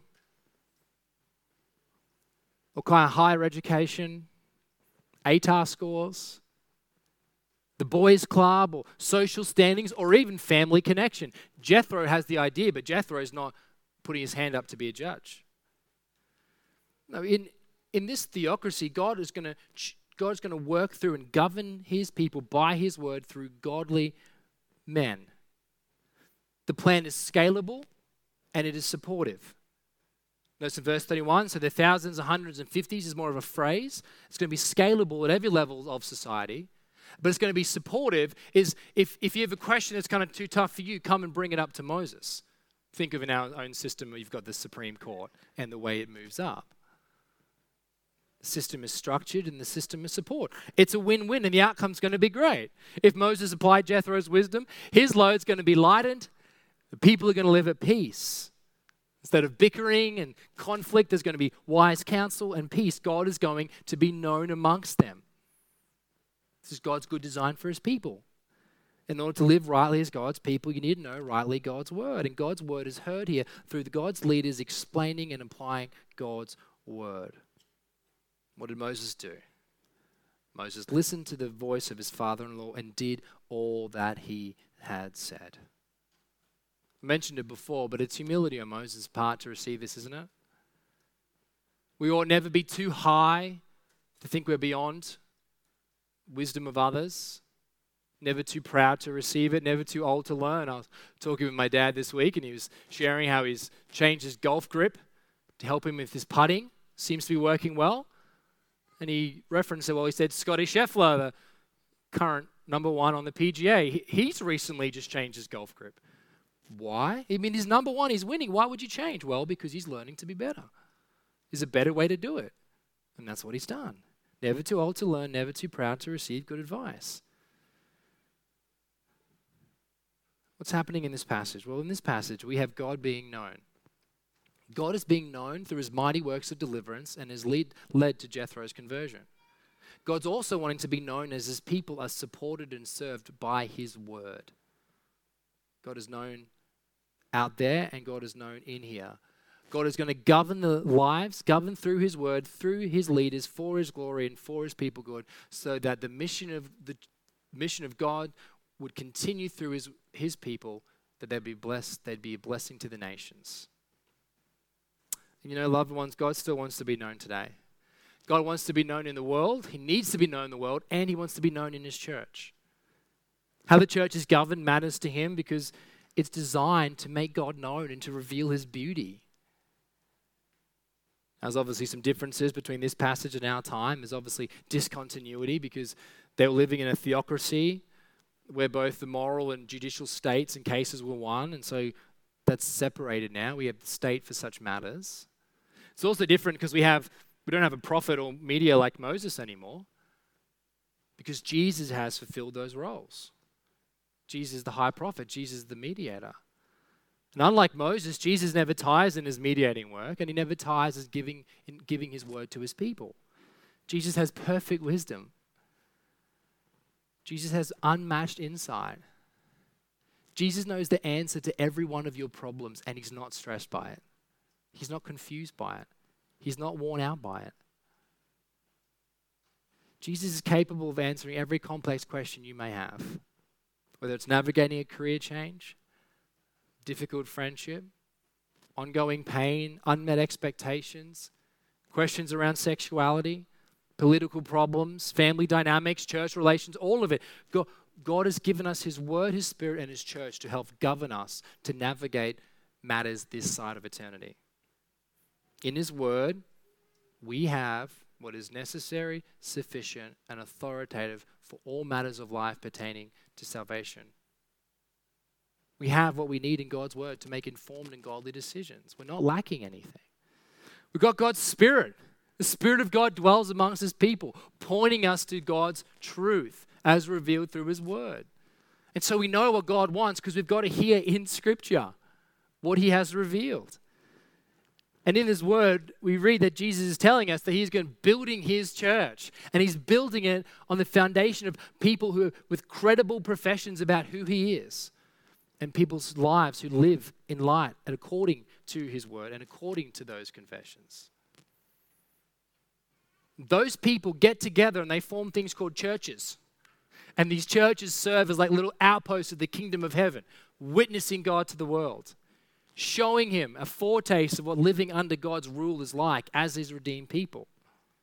S2: or kind of higher education, A T A R scores, the boys' club, or social standings, or even family connection. Jethro has the idea, but Jethro is not putting his hand up to be a judge. No, in, in this theocracy, God is going to God's going to work through and govern his people by his word through godly men. The plan is scalable and it is supportive. Notice in verse thirty-one, so the thousands, and hundreds, and fifties is more of a phrase. It's going to be scalable at every level of society, but it's going to be supportive. Is if, if you have a question that's kind of too tough for you, come and bring it up to Moses. Think of in our own system where you've got the Supreme Court and the way it moves up. The system is structured and the system is support. It's a win-win and the outcome's going to be great. If Moses applied Jethro's wisdom, his load's going to be lightened. The people are going to live at peace. Instead of bickering and conflict, there's going to be wise counsel and peace. God is going to be known amongst them. This is God's good design for his people. In order to live rightly as God's people, you need to know rightly God's word. And God's word is heard here through the God's leaders explaining and applying God's word. What did Moses do? Moses listened to the voice of his father-in-law and did all that he had said. I mentioned it before, but it's humility on Moses' part to receive this, isn't it? We ought never be too high to think we're beyond wisdom of others. Never too proud to receive it, never too old to learn. I was talking with my dad this week and he was sharing how he's changed his golf grip to help him with his putting. Seems to be working well. And he referenced it, well, he said Scotty Scheffler, the current number one on the P G A, he's recently just changed his golf grip. Why? I mean, he's number one, he's winning. Why would you change? Well, because he's learning to be better. There's a better way to do it. And that's what he's done. Never too old to learn, never too proud to receive good advice. What's happening in this passage? Well, in this passage, we have God being known. God is being known through his mighty works of deliverance and has lead, led to Jethro's conversion. God's also wanting to be known as his people are supported and served by his word. God is known out there and God is known in here. God is going to govern the lives, govern through his word, through his leaders, for his glory and for his people good, so that the mission of the mission of God would continue through his, his people, that they'd be blessed, they'd be a blessing to the nations. And you know, loved ones, God still wants to be known today. God wants to be known in the world. He needs to be known in the world, and he wants to be known in his church. How the church is governed matters to him because it's designed to make God known and to reveal his beauty. There's obviously some differences between this passage and our time. There's obviously discontinuity because they were living in a theocracy where both the moral and judicial states and cases were one, and so that's separated now. We have the state for such matters. It's also different because we have we don't have a prophet or media like Moses anymore because Jesus has fulfilled those roles. Jesus is the high prophet. Jesus is the mediator. And unlike Moses, Jesus never tires in his mediating work, and he never tires in giving, in giving his word to his people. Jesus has perfect wisdom. Jesus has unmatched insight. Jesus knows the answer to every one of your problems, and he's not stressed by it. He's not confused by it. He's not worn out by it. Jesus is capable of answering every complex question you may have. Whether it's navigating a career change, difficult friendship, ongoing pain, unmet expectations, questions around sexuality, political problems, family dynamics, church relations, all of it. God, God has given us his word, his spirit, and his church to help govern us to navigate matters this side of eternity. In his word, we have what is necessary, sufficient, and authoritative for all matters of life pertaining to salvation. We have what we need in God's word to make informed and godly decisions. We're not lacking anything. We've got God's Spirit. The Spirit of God dwells amongst his people, pointing us to God's truth as revealed through his word. And so we know what God wants because we've got to hear in Scripture what he has revealed. And in his word, we read that Jesus is telling us that he's going to building his church. And he's building it on the foundation of people who with credible professions about who he is. And people's lives who live in light and according to his word and according to those confessions. Those people get together and they form things called churches. And these churches serve as like little outposts of the kingdom of heaven, witnessing God to the world. Showing him a foretaste of what living under God's rule is like as his redeemed people.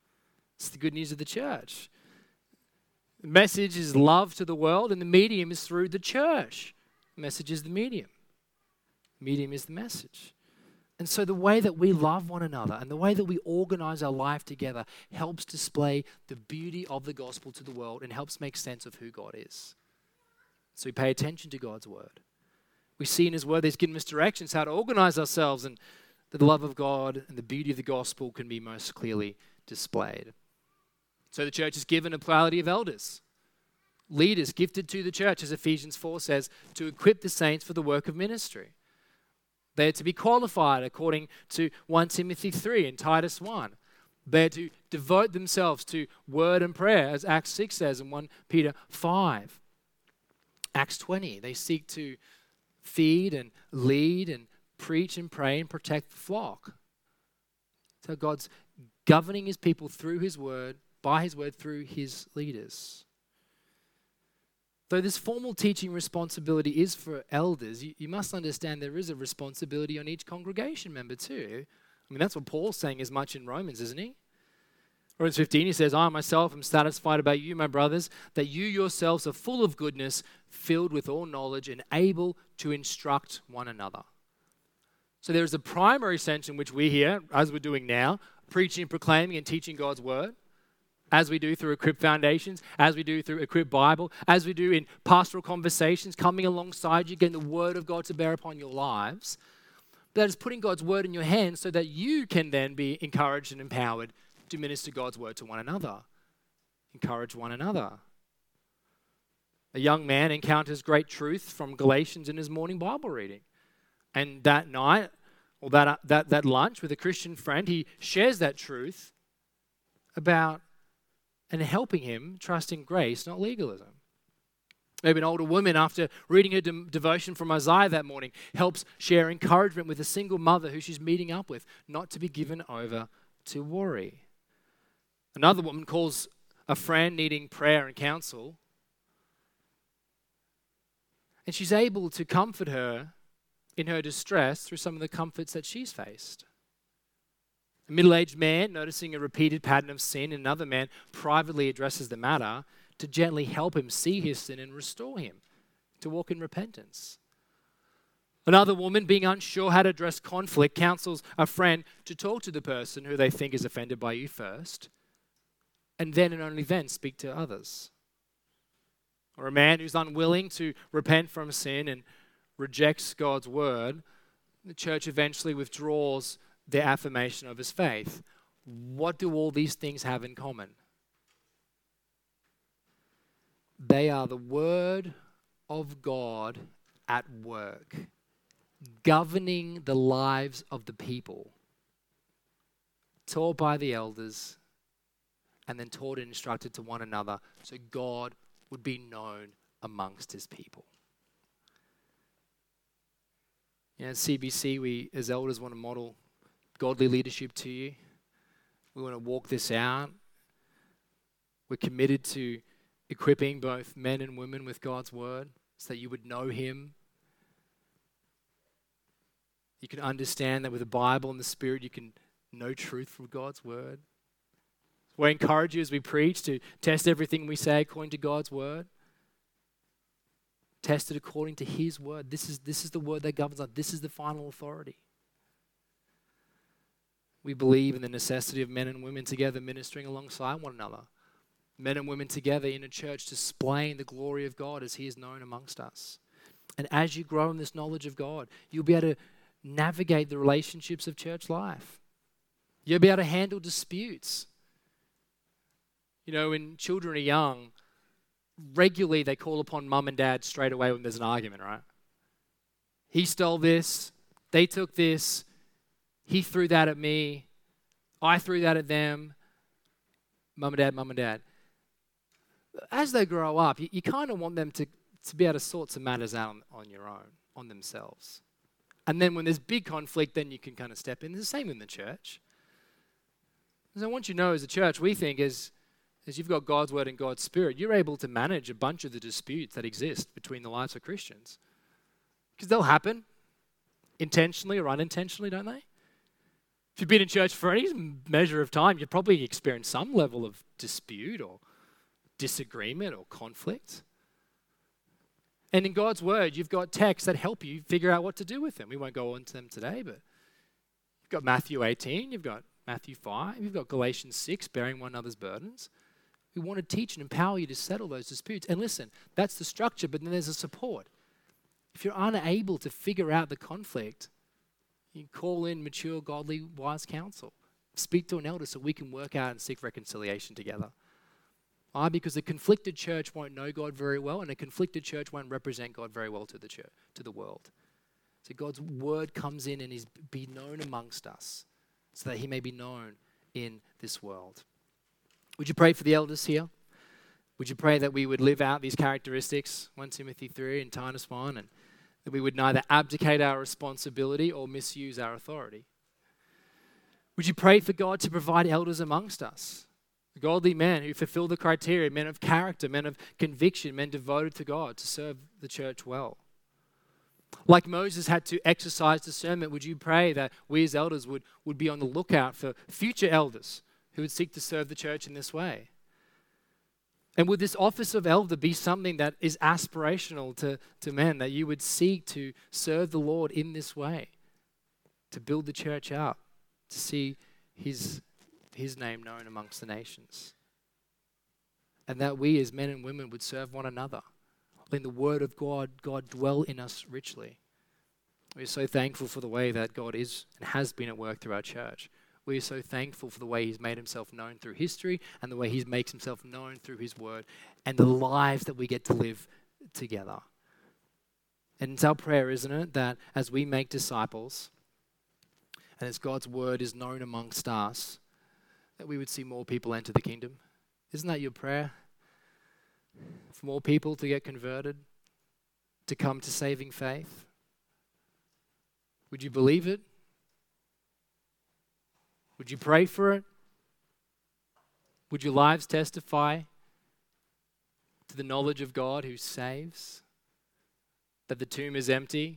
S2: It's the good news of the church. The message is love to the world, and the medium is through the church. The message is the medium. The medium is the message. And so the way that we love one another and the way that we organize our life together helps display the beauty of the gospel to the world and helps make sense of who God is. So we pay attention to God's word. We see in his word he's given us directions how to organize ourselves, and that the love of God and the beauty of the gospel can be most clearly displayed. So the church is given a plurality of elders, leaders gifted to the church, as Ephesians four says, to equip the saints for the work of ministry. They are to be qualified according to First Timothy three and Titus one. They are to devote themselves to word and prayer, as Acts six says, and First Peter five. Acts twenty, they seek to feed and lead and preach and pray and protect the flock. So God's governing his people through his word, by his word, through his leaders. Though this formal teaching responsibility is for elders, you, you must understand there is a responsibility on each congregation member too. I mean, that's what Paul's saying as much in Romans, isn't he? Romans fifteen, he says, I myself am satisfied about you, my brothers, that you yourselves are full of goodness, filled with all knowledge, and able to instruct one another. So there is a primary sense in which we here, as we're doing now, preaching, proclaiming, and teaching God's word, as we do through Equip Foundations, as we do through Equip Bible, as we do in pastoral conversations, coming alongside you, getting the word of God to bear upon your lives. That is putting God's word in your hands so that you can then be encouraged and empowered to minister God's word to one another. Encourage one another. A young man encounters great truth from Galatians in his morning Bible reading. And that night, or that, that, that lunch with a Christian friend, he shares that truth about and helping him trust in grace, not legalism. Maybe an older woman, after reading her de- devotion from Isaiah that morning, helps share encouragement with a single mother who she's meeting up with, not to be given over to worry. Another woman calls a friend needing prayer and counsel, and she's able to comfort her in her distress through some of the comforts that she's faced. A middle-aged man noticing a repeated pattern of sin, and another man privately addresses the matter to gently help him see his sin and restore him to walk in repentance. Another woman, being unsure how to address conflict, counsels a friend to talk to the person who they think is offended by you first, and then and only then speak to others. Or a man who's unwilling to repent from sin and rejects God's word, the church eventually withdraws the affirmation of his faith. What do all these things have in common? They are the word of God at work, governing the lives of the people, taught by the elders, and then taught and instructed to one another so God would be known amongst his people. You know, at C B C, we as elders want to model godly leadership to you. We want to walk this out. We're committed to equipping both men and women with God's word so that you would know him. You can understand that with the Bible and the Spirit, you can know truth from God's word. We encourage you as we preach to test everything we say according to God's word. Test it according to his word. This is, this is the word that governs us. This is the final authority. We believe in the necessity of men and women together ministering alongside one another. Men and women together in a church displaying the glory of God as he is known amongst us. And as you grow in this knowledge of God, you'll be able to navigate the relationships of church life. You'll be able to handle disputes. You know, when children are young, regularly they call upon mum and dad straight away when there's an argument, right? He stole this, they took this, he threw that at me, I threw that at them, mum and dad, mum and dad. As they grow up, you, you kind of want them to, to be able to sort some matters out on, on your own, on themselves. And then when there's big conflict, then you can kind of step in. It's the same in the church. So I want you to know as a church, we think as, as you've got God's word and God's spirit, you're able to manage a bunch of the disputes that exist between the lives of Christians. Because they'll happen intentionally or unintentionally, don't they? If you've been in church for any measure of time, you've probably experienced some level of dispute or disagreement or conflict. And in God's word, you've got texts that help you figure out what to do with them. We won't go into them today, but you've got Matthew eighteen, you've got Matthew five, you've got Galatians six, bearing one another's burdens. We want to teach and empower you to settle those disputes. And listen, that's the structure, but then there's a support. If you're unable to figure out the conflict, you can call in mature, godly, wise counsel. Speak to an elder so we can work out and seek reconciliation together. Why? Because a conflicted church won't know God very well, and a conflicted church won't represent God very well to the church, to the world. So God's word comes in and is be known amongst us so that he may be known in this world. Would you pray for the elders here? Would you pray that we would live out these characteristics, First Timothy three and Titus one, and that we would neither abdicate our responsibility or misuse our authority? Would you pray for God to provide elders amongst us? Godly men who fulfill the criteria, men of character, men of conviction, men devoted to God to serve the church well. Like Moses had to exercise discernment, would you pray that we as elders would, would be on the lookout for future elders who would seek to serve the church in this way? And would this office of elder be something that is aspirational to, to men, that you would seek to serve the Lord in this way, to build the church out, to see his, his name known amongst the nations? And that we as men and women would serve one another. Letting the word of God, God dwell in us richly. We're so thankful for the way that God is and has been at work through our church. We are so thankful for the way he's made himself known through history and the way he makes himself known through his word and the lives that we get to live together. And it's our prayer, isn't it, that as we make disciples and as God's word is known amongst us, that we would see more people enter the kingdom. Isn't that your prayer? For more people to get converted, to come to saving faith? Would you believe it? Would you pray for it? Would your lives testify to the knowledge of God who saves? That the tomb is empty?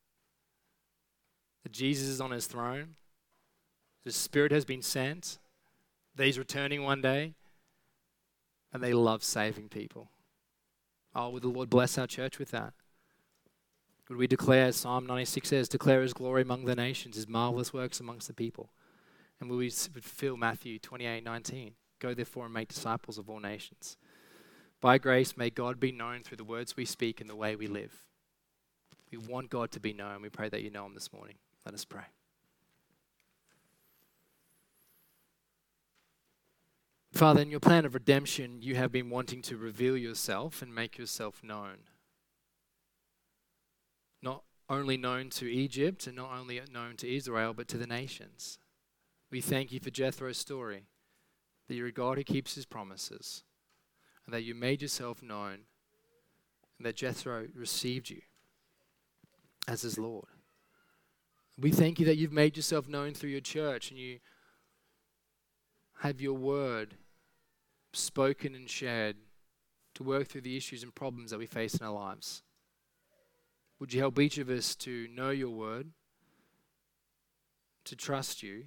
S2: That Jesus is on his throne? The Spirit has been sent? That he's returning one day? And they love saving people. Oh, would the Lord bless our church with that? Would we declare, as Psalm ninety-six says, declare his glory among the nations, his marvelous works amongst the people? And will we fulfill Matthew twenty-eight nineteen? Go therefore and make disciples of all nations. By grace, may God be known through the words we speak and the way we live. We want God to be known. We pray that you know him this morning. Let us pray. Father, in your plan of redemption, you have been wanting to reveal yourself and make yourself known. Not only known to Egypt and not only known to Israel, but to the nations. We thank you for Jethro's story, that you're a God who keeps his promises, and that you made yourself known, and that Jethro received you as his Lord. We thank you that you've made yourself known through your church, and you have your word spoken and shared to work through the issues and problems that we face in our lives. Would you help each of us to know your word, to trust you,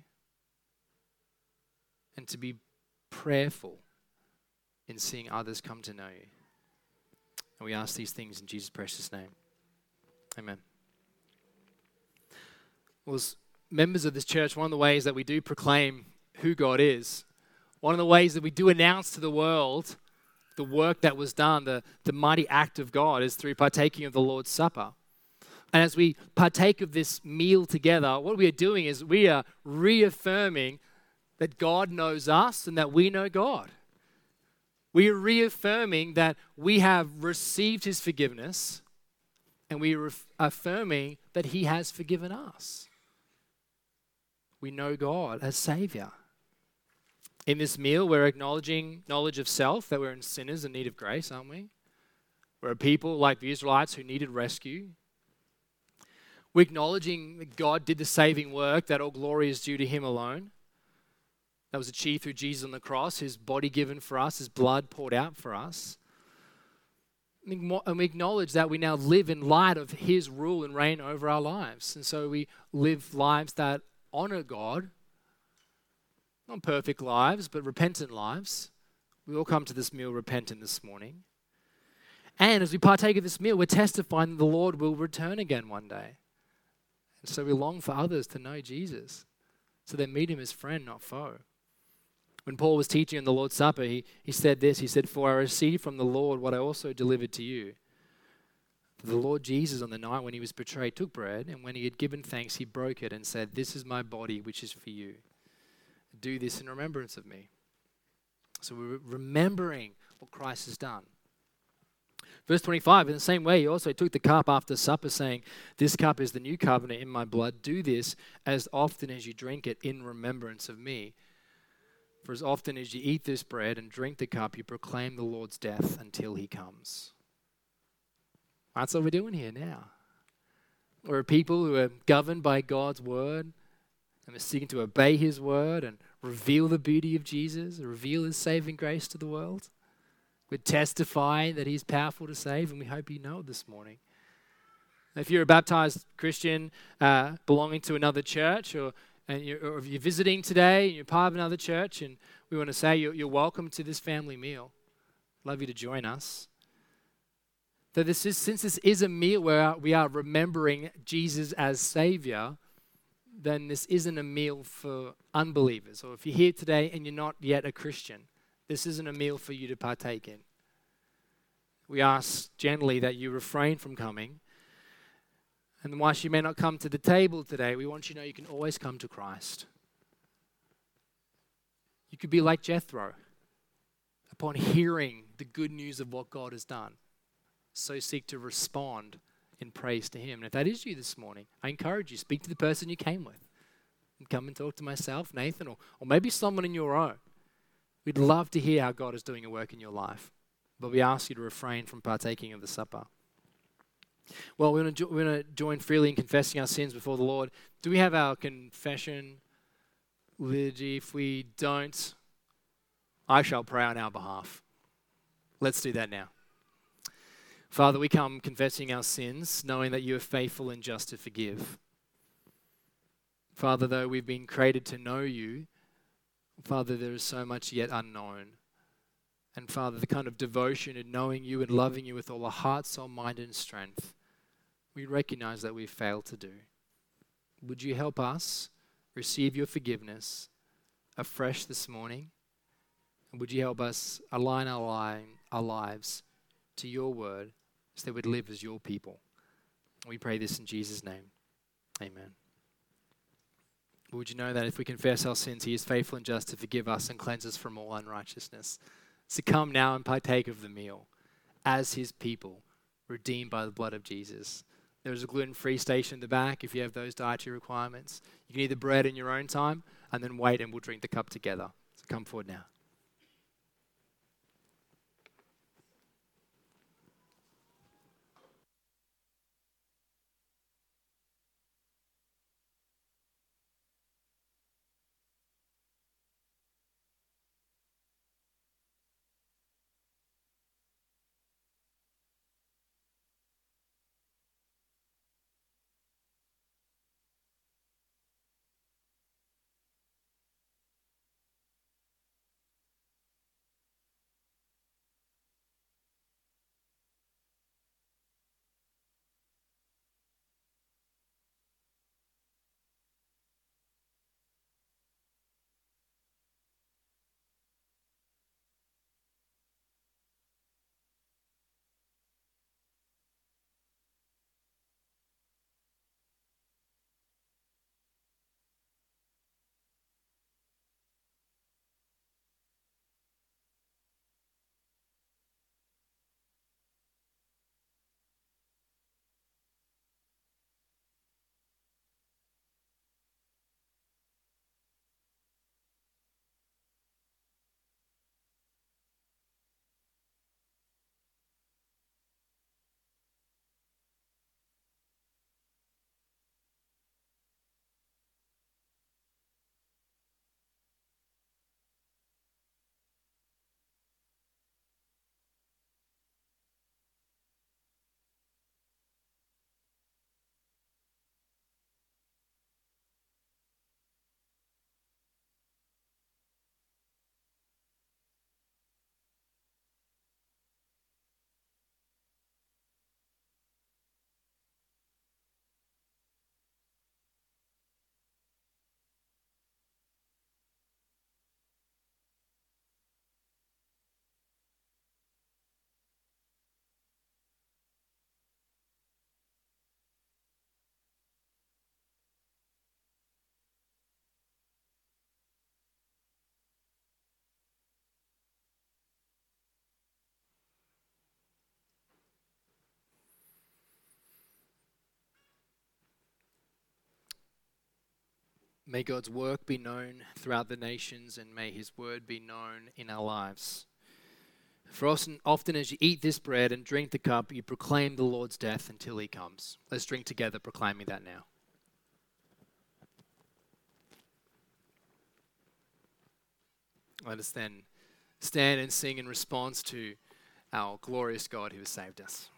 S2: and to be prayerful in seeing others come to know you. And we ask these things in Jesus' precious name. Amen. Well, as members of this church, one of the ways that we do proclaim who God is, one of the ways that we do announce to the world the work that was done, the, the mighty act of God, is through partaking of the Lord's Supper. And as we partake of this meal together, what we are doing is we are reaffirming that God knows us and that we know God. We are reaffirming that we have received his forgiveness, and we are affirming that he has forgiven us. We know God as Savior. In this meal, we're acknowledging knowledge of self, that we're sinners in need of grace, aren't we? We're a people like the Israelites who needed rescue. We're acknowledging that God did the saving work, that all glory is due to him alone. That was achieved through Jesus on the cross, his body given for us, his blood poured out for us. And we acknowledge that we now live in light of his rule and reign over our lives. And so we live lives that honor God Not perfect lives, but repentant lives. We all come to this meal repentant this morning. And as we partake of this meal, we're testifying that the Lord will return again one day. And so we long for others to know Jesus, so they meet him as friend, not foe. When Paul was teaching on the Lord's Supper, he, he said this, he said, "For I received from the Lord what I also delivered to you. The Lord Jesus, on the night when he was betrayed, took bread, and when he had given thanks, he broke it and said, 'This is my body, which is for you. Do this in remembrance of me.'" So we're remembering what Christ has done. Verse twenty-five, in the same way, he also took the cup after supper, saying, "This cup is the new covenant in my blood. Do this as often as you drink it in remembrance of me. For as often as you eat this bread and drink the cup, you proclaim the Lord's death until he comes." That's what we're doing here now. We're a people who are governed by God's word, and we're seeking to obey his word and reveal the beauty of Jesus, reveal his saving grace to the world. We're testifying that he's powerful to save, and we hope you know it this morning. If you're a baptized Christian uh, belonging to another church, or, and you're, or if you're visiting today and you're part of another church, and we want to say you're, you're welcome to this family meal. Love you to join us. So this is, since this is a meal where we are remembering Jesus as Savior, then this isn't a meal for unbelievers. Or if you're here today and you're not yet a Christian, this isn't a meal for you to partake in. We ask gently that you refrain from coming. And whilst you may not come to the table today, we want you to know you can always come to Christ. You could be like Jethro. Upon hearing the good news of what God has done, so seek to respond in praise to him. And if that is you this morning, I encourage you, speak to the person you came with. And come and talk to myself, Nathan, or, or maybe someone in your own. We'd love to hear how God is doing a work in your life. But we ask you to refrain from partaking of the supper. Well, we're going to, we're going to join freely in confessing our sins before the Lord. Do we have our confession liturgy? If we don't, I shall pray on our behalf. Let's do that now. Father, we come confessing our sins, knowing that you are faithful and just to forgive. Father, though we've been created to know you, Father, there is so much yet unknown. And Father, the kind of devotion in knowing you and loving you with all our heart, soul, mind, and strength, we recognize that we've failed to do. Would you help us receive your forgiveness afresh this morning? And would you help us align our, line, our lives to your word so that we'd live as your people? We pray this in Jesus' name. Amen. Would you know that if we confess our sins, he is faithful and just to forgive us and cleanse us from all unrighteousness. So come now and partake of the meal as his people, redeemed by the blood of Jesus. There's a gluten-free station in the back if you have those dietary requirements. You can eat the bread in your own time and then wait and we'll drink the cup together. So come forward now. May God's work be known throughout the nations, and may his word be known in our lives. For often, often as you eat this bread and drink the cup, you proclaim the Lord's death until he comes. Let's drink together, proclaiming that now. Let us then stand and sing in response to our glorious God who has saved us.